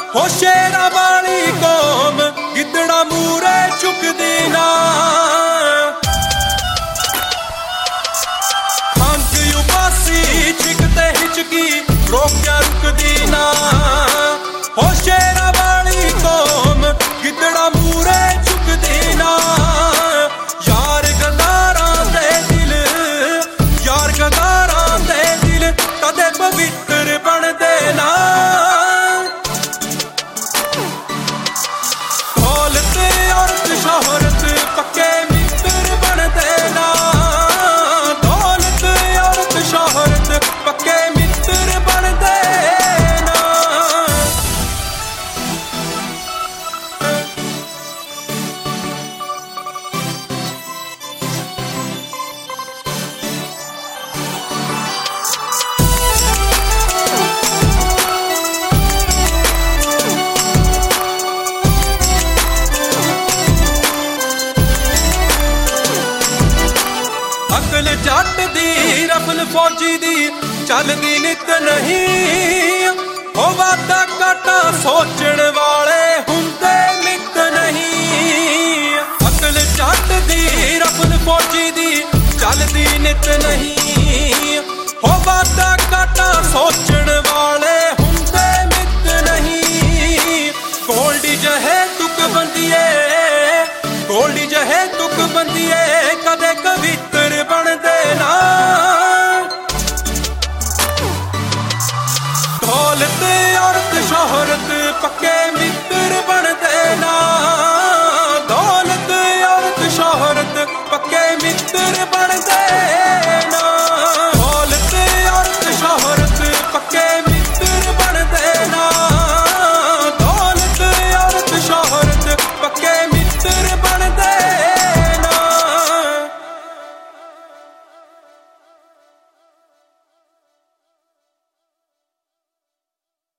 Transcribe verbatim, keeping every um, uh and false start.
ਹੋ ਸ਼ੇਰਾਂ ਵਾਲੀ ਕੌਮ ਗਿੱਦੜਾ ਮੂਰੇ ਝੁਕਦੀ ਨਾ ਖੰਗ ਉਬਾਸੀ ਛਿਕ ਤੇ ਹਿਚਕੀ ਰੋਕਿਆ ਰੁਕਦੀ ਨਾ ਹੋ ਸ਼ੇਰਾਂ ਵਾਲੀ ਕੌਮ ਗਿੱਦੜਾ ਮੂਰੇ ਝੁਕਦੀ ਨਾ ਯਾਰ ਗਦਾਰਾਂ ਦੇ ਦਿਲ ਯਾਰ ਗਦਾਰਾਂ ਦੇ ਦਿਲ ਕਦੇ ਪਵਿੱਤਰ ਬਣਦੇ ਨਾ ਦੌਲਤ ਔਰਤ ਸ਼ੋਹਰਤ ਪੱਕੇ ਮਿੱਤਰ ਬਣਦੇ ਨਾ ਦੌਲਤ ਔਰਤ ਸ਼ੋਹਰਤ ਪੱਕੇ ਮਿੱਤਰ ਬਣਦੇ ਨਾ ਅਕਲ ਜੱਟ ਦੀ ਰਫਲ ਫੌਜੀ ਦੀ ਚੱਲਦੀ ਨਿਤ ਨਹੀਂ ਹੋ ਵਾਦਾ ਘਾਟਾ ਸੋਚਣ ਵਾਲੇ ਹੁੰਦੇ ਮਿੱਤ ਨਹੀਂ ਅਕਲ ਜੱਟ ਦੀ ਰਫਲ ਫੌਜੀ ਦੀ ਚੱਲਦੀ ਨਿਤ ਨਹੀਂ ਹੋ ਵਾਦਾ ਘਾਟਾ ਸੋਚਣ ਵਾਲੇ ਹੁੰਦੇ ਮਿੱਤ ਨਹੀਂ ਗੋਲਡੀ ਜਹੇ ਤੁਕ ਬੰਦੀਏ ਗੋਲਡੀ ਜਹੇ ਤੁਕ ਬੰਦੀਏ ਕਦੇ ਕਵਿੱਤਰ ਬਣਦੇ ਨਾ ਦੌਲਤ ਔਰਤ ਸ਼ੋਹਰਤ ਪੱਕੇ ਮਿੱਤਰ ਬਣਦੇ ਨਾ ਦੌਲਤ ਔਰਤ ਸ਼ੋਹਰਤ ਪੱਕੇ ਮਿੱਤਰ ਬਣਦੇ